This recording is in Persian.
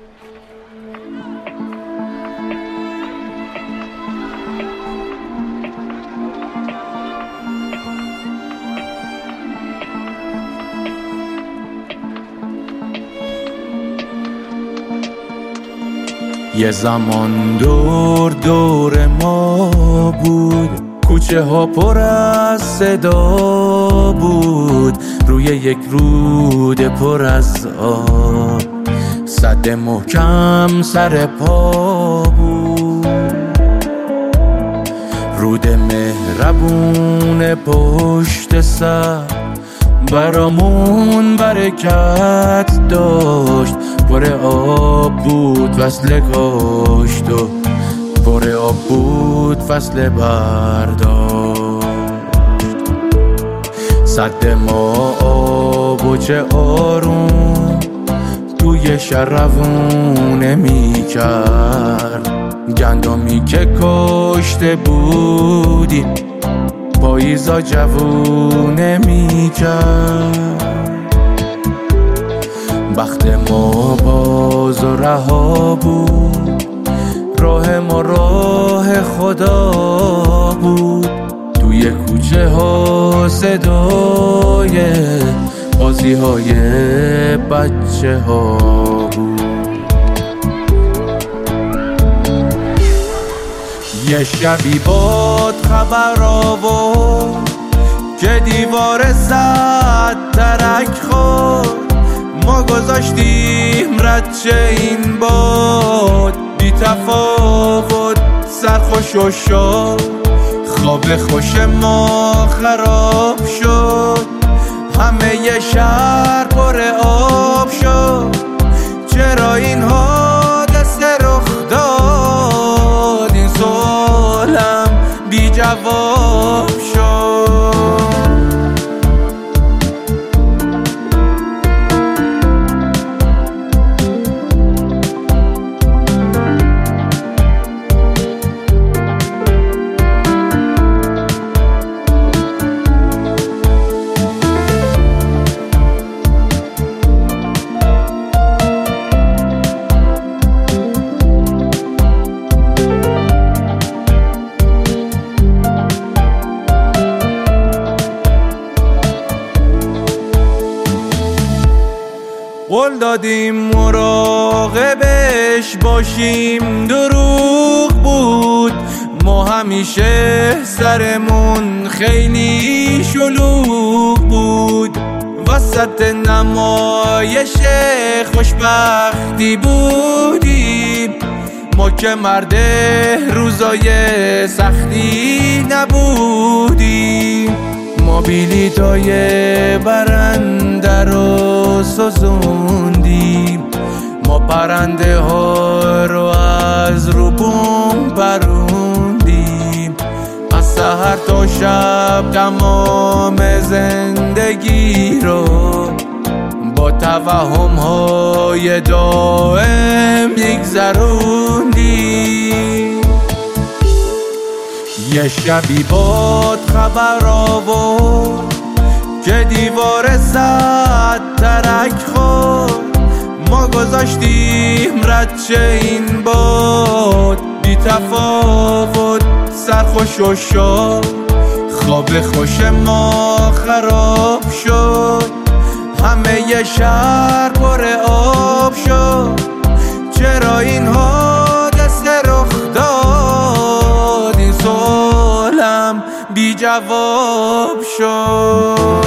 یه زمان دور دور ما بود، کوچه ها پر از صدا بود، روی یک رود پر از آب سد محکم سر پا بود. رود مهربون پشت سر برامون برکت داشت، پر آب بود فصل کاشت و پر آب بود فصل برداشت. سد ما آب و چه آروم توی شهر روونه می کرد، گندمی که کاشته بودیم پاییزا جوونه می کرد. بخت ما باز و رها بود، راه ما راه خدا بود، توی کوچه ها صدای بازی های بچه ها بود. یه شبی باد خبر آورد که دیوار زد ترک خورد، ما گذاشتیم رچه این باد بی تفاوت سرخوش و شد، خواب خوش ما خراب شد، همه ی شهر پر آب شد. چرا این حادثه رخ داد؟ این سوالم بی جواب شد. قول دادیم مراقبش باشیم، دروغ بود، ما همیشه سرمون خیلی شلوغ بود. وسط نمایش خوشبختی بودیم، ما که مرد روزای سختی نبودیم. ما بلیطای برنده رو سوزوندیم، ما پرنده ها رو از رو بوم پروندیم. از سحر تا شب تمام زندگی رو با توهم های دائم یگذروندیم. یه شبی باد خبر آورد که دیوار زد ترک خورد، ما گذاشتیم رچه این باد بی تفاوت سرخوش و شد، خواب خوش ما خراب شد، همه ی شهر پر آب شد. چرا این حادثه رخ داد؟ این سوالم بی جواب شد.